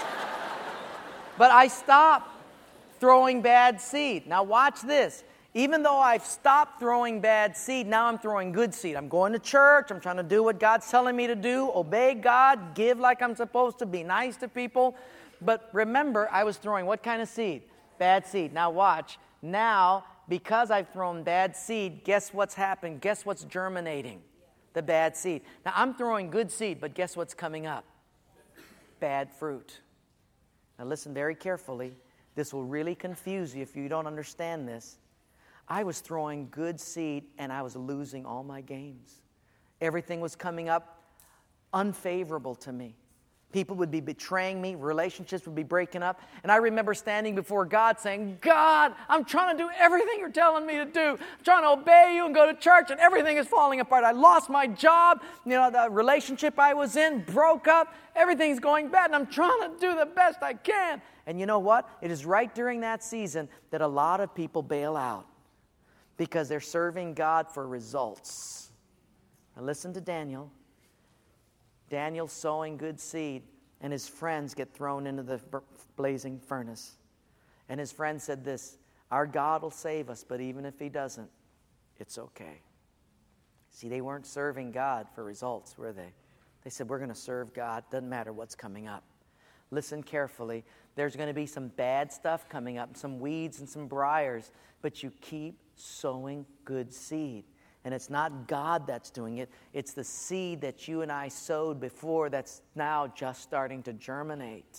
But I stopped throwing bad seed. Now watch this. Even though I've stopped throwing bad seed, now I'm throwing good seed. I'm going to church. I'm trying to do what God's telling me to do. Obey God. Give like I'm supposed to. Be nice to people. But remember, I was throwing what kind of seed? Bad seed. Now watch. Now, because I've thrown bad seed, guess what's happened? Guess what's germinating? The bad seed. Now, I'm throwing good seed, but guess what's coming up? Bad fruit. Now, listen very carefully. This will really confuse you if you don't understand this. I was throwing good seed, and I was losing all my games. Everything was coming up unfavorable to me. People would be betraying me. Relationships would be breaking up. And I remember standing before God saying, God, I'm trying to do everything you're telling me to do. I'm trying to obey you and go to church, and everything is falling apart. I lost my job. The relationship I was in broke up. Everything's going bad, and I'm trying to do the best I can. And you know what? It is right during that season that a lot of people bail out because they're serving God for results. Now listen to Daniel. Daniel's sowing good seed, and his friends get thrown into the blazing furnace. And his friend said this, our God will save us, but even if he doesn't, it's okay. See, they weren't serving God for results, were they? They said, we're going to serve God. Doesn't matter what's coming up. Listen carefully. There's going to be some bad stuff coming up, some weeds and some briars, but you keep sowing good seed. And it's not God that's doing it. It's the seed that you and I sowed before that's now just starting to germinate.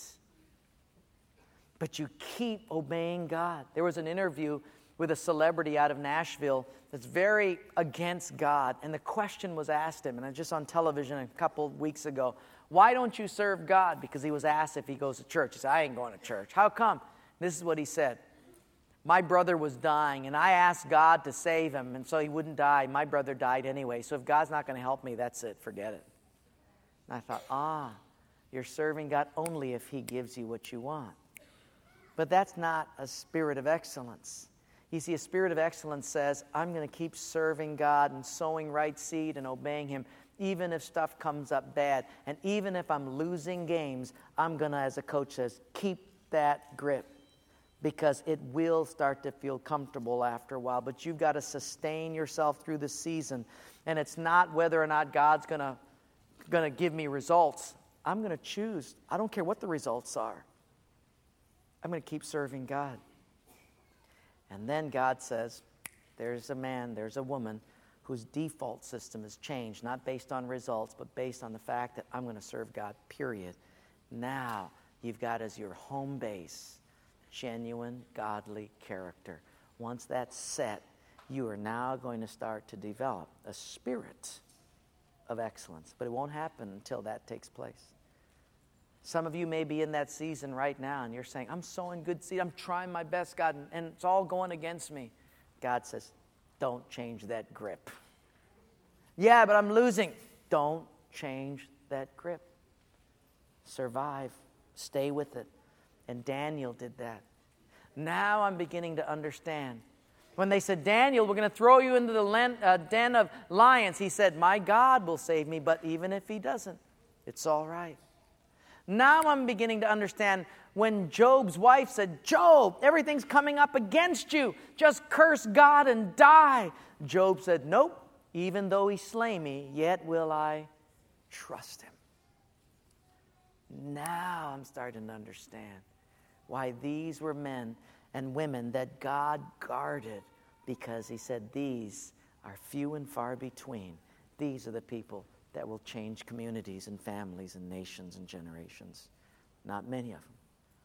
But you keep obeying God. There was an interview with a celebrity out of Nashville that's very against God. And the question was asked him, and I just on television a couple of weeks ago, why don't you serve God? Because he was asked if he goes to church. He said, I ain't going to church. How come? This is what he said. My brother was dying, and I asked God to save him, and so he wouldn't die. My brother died anyway, so if God's not going to help me, that's it. Forget it. And I thought, you're serving God only if he gives you what you want. But that's not a spirit of excellence. You see, a spirit of excellence says, I'm going to keep serving God and sowing right seed and obeying him, even if stuff comes up bad. And even if I'm losing games, I'm going to, as a coach says, keep that grip. Because it will start to feel comfortable after a while. But you've got to sustain yourself through the season. And it's not whether or not God's going to give me results. I'm going to choose. I don't care what the results are. I'm going to keep serving God. And then God says, there's a man, there's a woman whose default system has changed. Not based on results, but based on the fact that I'm going to serve God, period. Now you've got as your home base genuine, godly character. Once that's set, you are now going to start to develop a spirit of excellence. But it won't happen until that takes place. Some of you may be in that season right now, and you're saying, I'm sowing good seed. I'm trying my best, God, and it's all going against me. God says, don't change that grip. Yeah, but I'm losing. Don't change that grip. Survive. Stay with it. And Daniel did that. Now I'm beginning to understand. When they said, Daniel, we're going to throw you into the den of lions, he said, my God will save me, but even if he doesn't, it's all right. Now I'm beginning to understand when Job's wife said, Job, everything's coming up against you. Just curse God and die. Job said, nope, even though he slay me, yet will I trust him. Now I'm starting to understand why these were men and women that God guarded, because he said these are few and far between. These are the people that will change communities and families and nations and generations. Not many of them.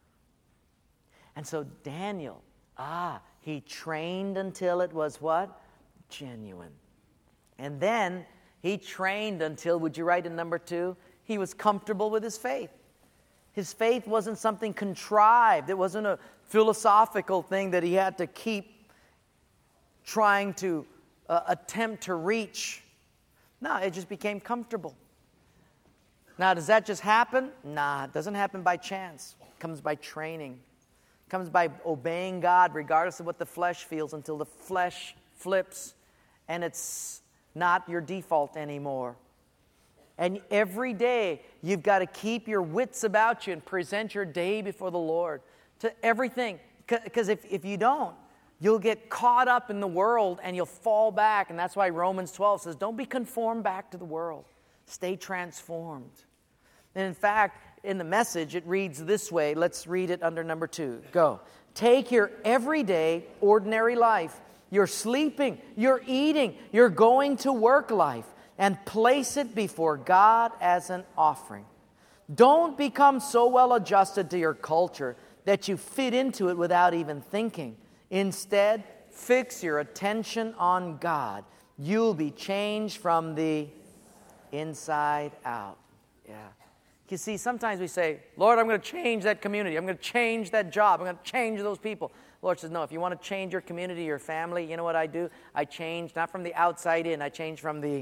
And so Daniel, he trained until it was what? Genuine. And then he trained until, would you write in number 2? He was comfortable with his faith. His faith wasn't something contrived. It wasn't a philosophical thing that he had to keep trying to attempt to reach. No, it just became comfortable. Now, does that just happen? Nah, it doesn't happen by chance. It comes by training. It comes by obeying God regardless of what the flesh feels, until the flesh flips and it's not your default anymore. And every day, you've got to keep your wits about you and present your day before the Lord to everything. Because if you don't, you'll get caught up in the world and you'll fall back. And that's why Romans 12 says, don't be conformed back to the world. Stay transformed. And in fact, in the Message, it reads this way. Let's read it under number 2. Go. Take your everyday, ordinary life, your sleeping, your eating, your going to work life, and place it before God as an offering. Don't become so well adjusted to your culture that you fit into it without even thinking. Instead, fix your attention on God. You'll be changed from the inside out. Yeah. You see, sometimes we say, Lord, I'm going to change that community. I'm going to change that job. I'm going to change those people. The Lord says, no, if you want to change your community, your family, you know what I do? I change not from the outside in. I change from the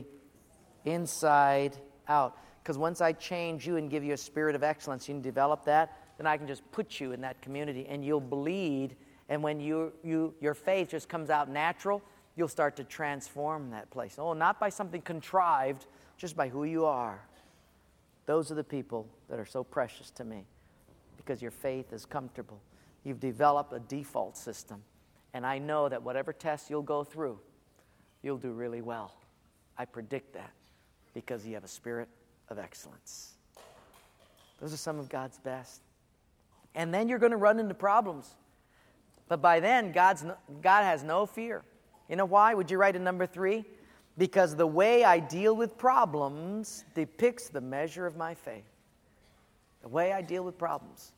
inside out. Because once I change you and give you a spirit of excellence, you can develop that, then I can just put you in that community and you'll bleed. And when your faith just comes out natural, you'll start to transform that place. Oh, not by something contrived, just by who you are. Those are the people that are so precious to me, because your faith is comfortable. You've developed a default system. And I know that whatever test you'll go through, you'll do really well. I predict that, because you have a spirit of excellence. Those are some of God's best. And then you're going to run into problems. But by then, God has no fear. You know why? Would you write in number 3? Because the way I deal with problems depicts the measure of my faith. The way I deal with problems.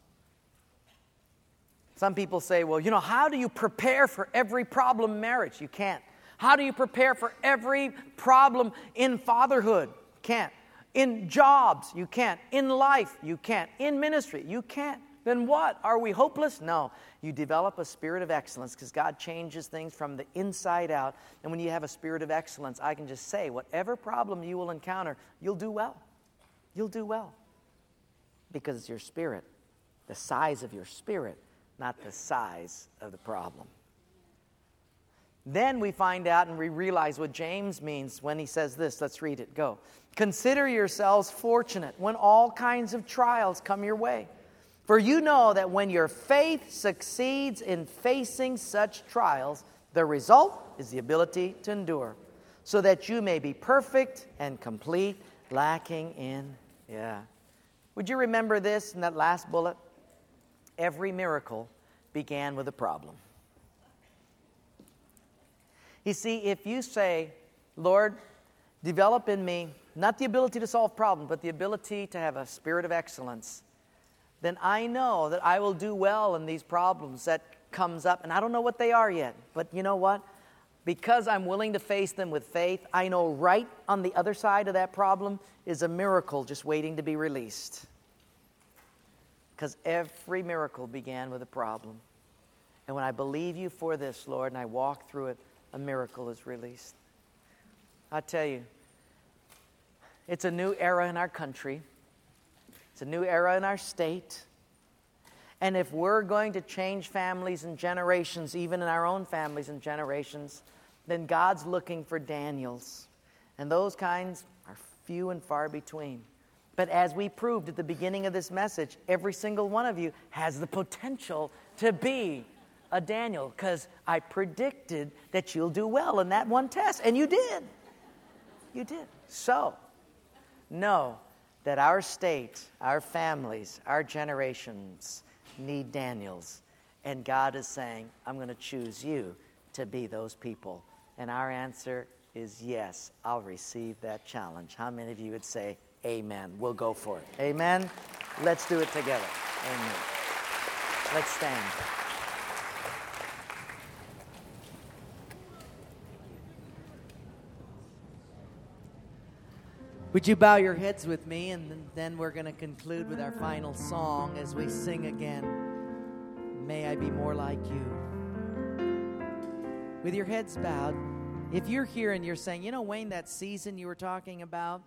Some people say, well, you know, how do you prepare for every problem in marriage? You can't. How do you prepare for every problem in fatherhood? Can't. In jobs, you can't. In life, you can't. In ministry, you can't. Then what? Are we hopeless? No. You develop a spirit of excellence, because God changes things from the inside out. And when you have a spirit of excellence, I can just say, whatever problem you will encounter, you'll do well. You'll do well. Because it's your spirit, the size of your spirit, not the size of the problem. Then we find out and we realize what James means when he says this. Let's read it. Go. Consider yourselves fortunate when all kinds of trials come your way. For you know that when your faith succeeds in facing such trials, the result is the ability to endure, so that you may be perfect and complete, lacking in, Would you remember this in that last bullet? Every miracle began with a problem. You see, if you say, Lord, develop in me not the ability to solve problems, but the ability to have a spirit of excellence, then I know that I will do well in these problems that comes up. And I don't know what they are yet. But you know what? Because I'm willing to face them with faith, I know right on the other side of that problem is a miracle just waiting to be released. Because every miracle began with a problem. And when I believe you for this, Lord, and I walk through it, a miracle is released. I tell you, it's a new era in our country. It's a new era in our state. And if we're going to change families and generations, even in our own families and generations, then God's looking for Daniels. And those kinds are few and far between. But as we proved at the beginning of this message, every single one of you has the potential to be a Daniel, because I predicted that you'll do well in that one test, and you did. You did. So, know that our state, our families, our generations need Daniels. And God is saying, I'm going to choose you to be those people. And our answer is yes, I'll receive that challenge. How many of you would say amen? We'll go for it. Amen? Let's do it together. Amen. Let's stand. Would you bow your heads with me, and then we're going to conclude with our final song as we sing again, May I Be More Like You. With your heads bowed, if you're here and you're saying, you know, Wayne, that season you were talking about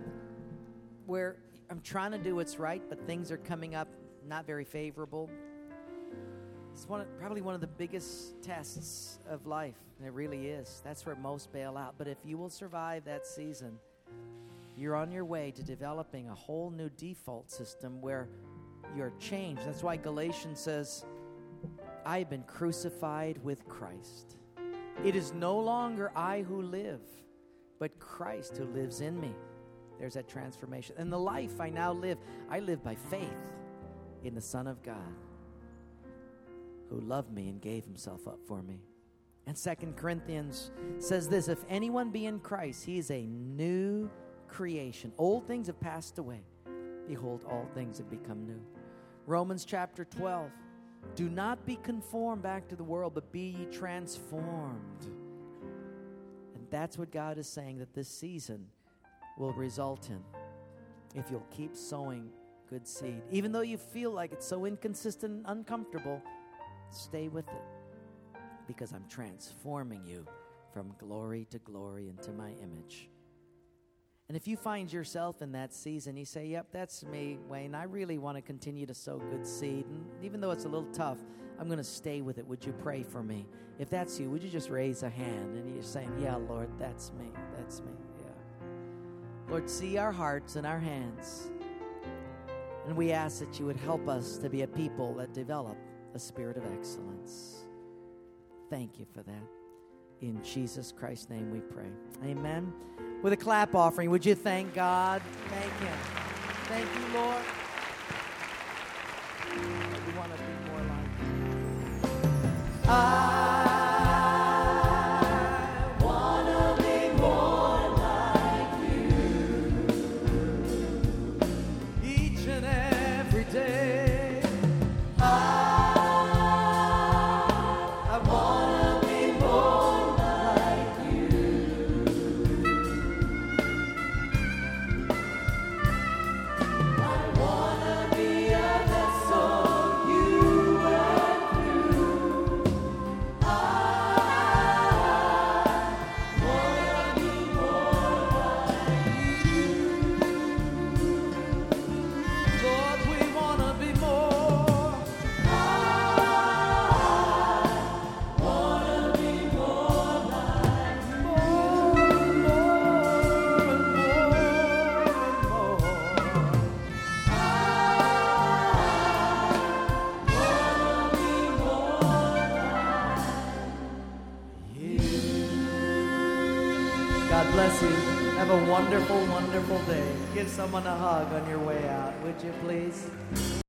where I'm trying to do what's right, but things are coming up not very favorable. It's probably one of the biggest tests of life, and it really is. That's where most bail out. But if you will survive that season, you're on your way to developing a whole new default system where you're changed. That's why Galatians says, I have been crucified with Christ. It is no longer I who live, but Christ who lives in me. There's that transformation. And the life I now live, I live by faith in the Son of God, who loved me and gave himself up for me. And 2 Corinthians says this, if anyone be in Christ, he is a new creation. Old things have passed away. Behold, all things have become new. Romans chapter 12. Do not be conformed back to the world, but be ye transformed. And that's what God is saying that this season will result in. If you'll keep sowing good seed. Even though you feel like it's so inconsistent and uncomfortable, stay with it. Because I'm transforming you from glory to glory into my image. And if you find yourself in that season, you say, yep, that's me, Wayne. I really want to continue to sow good seed. And even though it's a little tough, I'm going to stay with it. Would you pray for me? If that's you, would you just raise a hand? And you're saying, yeah, Lord, that's me. That's me. Yeah. Lord, see our hearts and our hands. And we ask that you would help us to be a people that develop a spirit of excellence. Thank you for that. In Jesus Christ's name we pray. Amen. With a clap offering, would you thank God? Thank him. Thank you, Lord. We want to be more like you. I want to be more like you. Each and every day. God bless you. Have a wonderful, wonderful day. Give someone a hug on your way out, would you please?